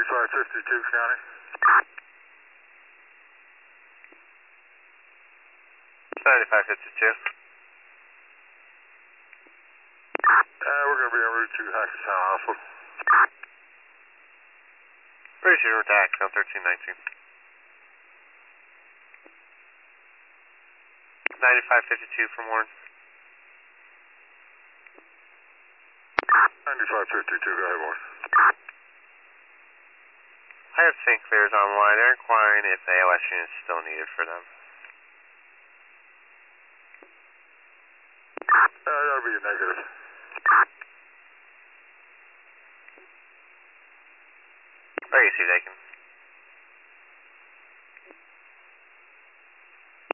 9552 County. 9552. We're going to be en route to Hackettstown Hospital. Where's your route to Hackettstown 1319? 9552 from Warren. 9552, go ahead, Warren. I have St. Clair's online. They're inquiring if ALS unit is still needed for them. That'll be a negative. Where are you, Steve Dakin?